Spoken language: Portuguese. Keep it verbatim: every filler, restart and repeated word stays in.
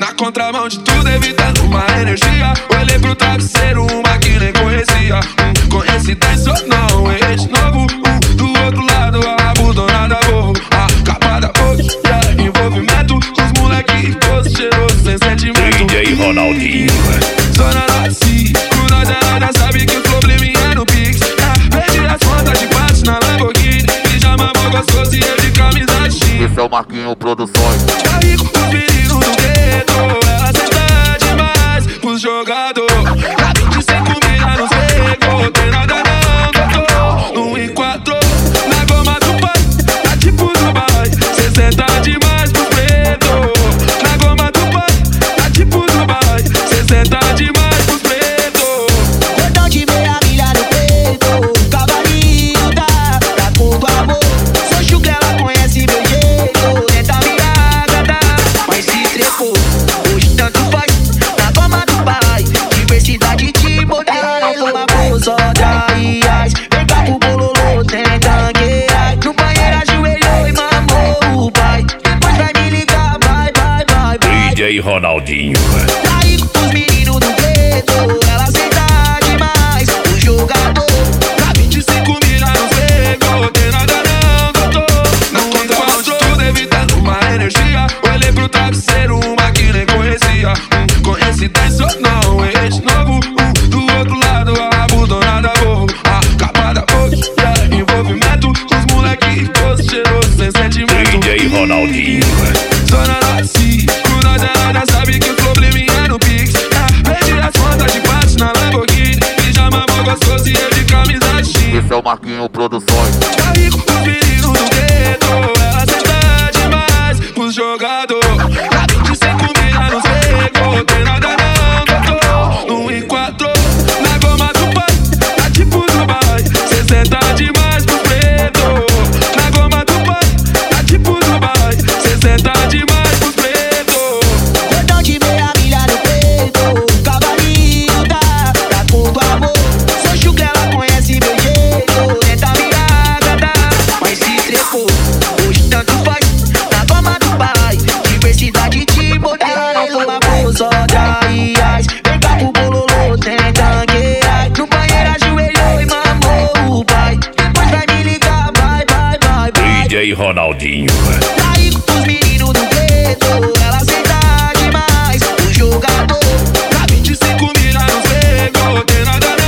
Na contramão de tudo, evitando uma energia. Olhei pro travesseiro, uma que nem conhecia. Hum, coincidência ou não, ex novo. Hum, do outro lado, a abandonada morro. Acabada hoje, yeah. Envolvimento com os moleque gosto cheiroso, sem sentimento. D J Ronaldinho. Zona Norte, com nós ela já sabe que o probleminha é no Pix. Perdi as contas de parte na Lamborghini. Pijama mó gostoso e eu de camisa de jeans. Esse é o Marquinho Produções. Tá rico com os meninos do gueto. Ela senta demais pros jogador. Tá vinte e cinco milha nos pegou. Tem nada não, doutor. Não enquadrou. Na goma do pai, tá tipo Dubai. Cê senta demais pros preto. Na goma do pai, tá tipo Dubai. Cê senta demais pros preto. Cordão de meia milha no peito. Cavalinho da, da cor do amor. Sou chucre, ela conhece meu jeito. Tenta me agradar, mas se trepou. Hoje tanto faz, na goma do pai. Diversidade de modelos, uma bolsa de reais. Vem cá pro bololô, tem tanqueira. No banheiro ajoelhou e mamou o pai. Depois vai me ligar, vai, vai, vai, vai. D J Ronaldinho. Tá rico com os meninos do gueto. Ela senta demais, o jogador. Tá vinte e cinco milha nos pegou. Tem nada não, doutor. Não contramão de tudo, evitando uma energia. Olhei pro travesseiro, uma que nem conhecia. Hum, coincidência ou não, ex novo. Hum, do outro lado, a abandonada morro. Acabada hoje, yeah. Envolvimento com os moleque gosto cheiroso, sem sentimento. D J Ronaldinho. Zona Norte, com nós ela já sabe que o probleminha é no Pix. Perdi as contas de parte na Lamborghini. Pijama mó gostoso e eu de camisa de jeans. Esse é o Marquinho Produções. Tá rico com os meninos do gueto. Ela senta demais pros jogador. Tá vinte e cinco milha nos pegou. Tem nada não, doutor. Não enquadrou. Na goma do pai, tá tipo Dubai. Cê senta demais pros preto. Na goma do pai, tá tipo Dubai. Cê senta demais pros preto. Cordão de meia milha no peito. Cavalinho da, da cor do amor. Sou chucre, ela conhece meu jeito. Tenta me agradar, mas se trepou. Hoje tanto faz, na goma do pai. Diversidade de modelos, uma bolsa de reais. Vem cá pro bololô, tem tanqueira. No banheiro ajoelhou e mamou o pai. Depois vai me ligar, vai, vai, vai, vai. D J Ronaldinho. Tá rico com os meninos do gueto. Ela senta demais, o jogador. Tá vinte e cinco milha nos pegou. Tem nada